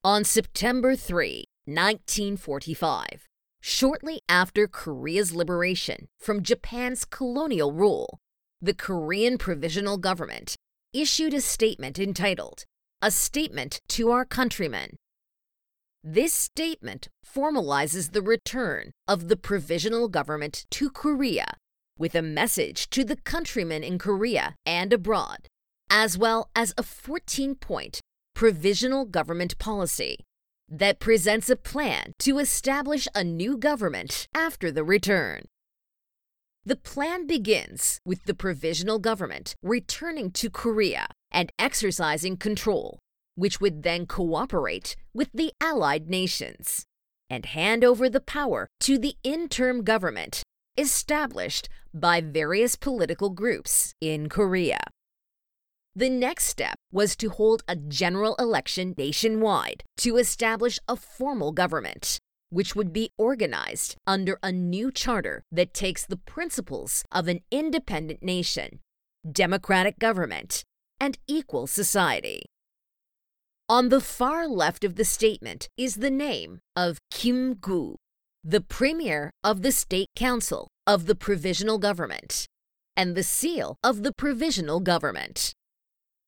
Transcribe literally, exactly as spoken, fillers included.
On September third, nineteen forty-five, shortly after Korea's liberation from Japan's colonial rule, the Korean Provisional Government issued a statement entitled, "A Statement to Our Countrymen." This statement formalizes the return of the Provisional Government to Korea with a message to the countrymen in Korea and abroad, as well as a fourteen-point provisional government policy that presents a plan to establish a new government after the return. The plan begins with the provisional government returning to Korea and exercising control, which would then cooperate with the allied nations and hand over the power to the interim government established by various political groups in Korea. The next step was to hold a general election nationwide to establish a formal government, which would be organized under a new charter that takes the principles of an independent nation, democratic government, and equal society. On the far left of the statement is the name of Kim Gu, the Premier of the State Council of the Provisional Government, and the seal of the Provisional Government.